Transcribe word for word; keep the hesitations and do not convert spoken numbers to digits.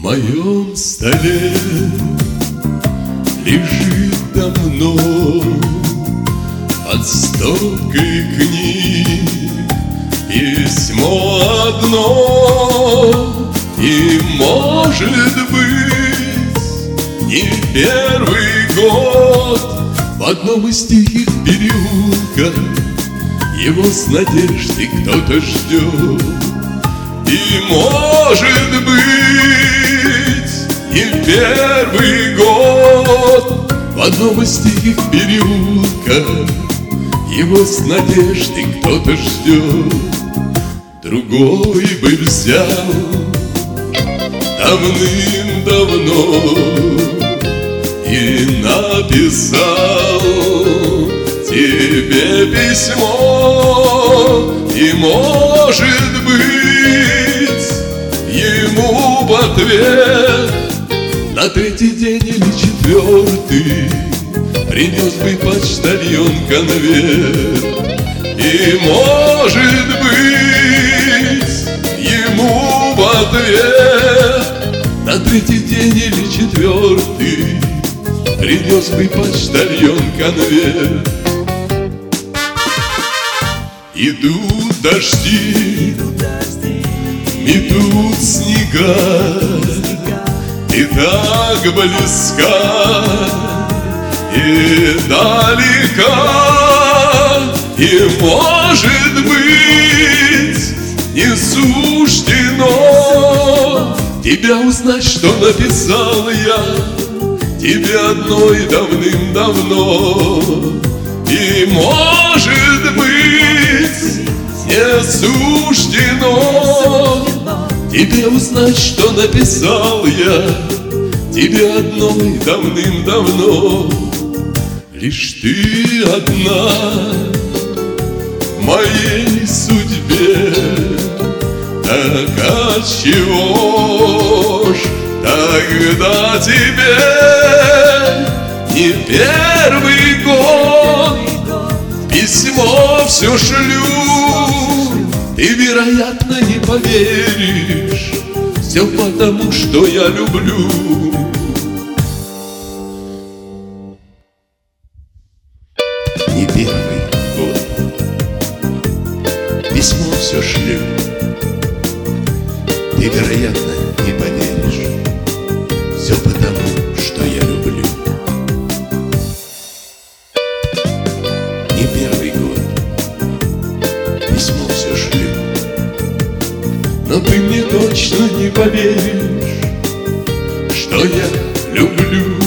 моем столе лежит давно под стопкой книг письмо одно, и, может быть, не первый год в одном из тихих переулков его с надеждой кто-то ждет. И, может быть, не первый год в одном из тихих переулков его с надеждой кто-то ждет. Другой бы взял давным-давно и написал тебе письмо, и, может быть, ему в ответ на третий день или четвертый принес бы почтальон конверт. И, может быть, ему в ответ на третий день или четвертый принес бы почтальон конверт. Идут дожди, метут снега, и так близка и далека, и, может быть, не суждено тебя узнать, что написал я тебе одной давным-давно. И, может быть, не суждено тебе узнать, что написал я тебе одной давным-давно. Лишь ты одна в моей судьбе, так отчего ж тогда тебе не первый год письмо все шлю? Ты, вероятно, не поверишь, все потому, что я люблю. Не первый год письмо все шлю. Ты, вероятно, не поверишь, все потому, что я люблю. Не первый год письмо все шлю, но ты мне точно не поверишь, что я люблю.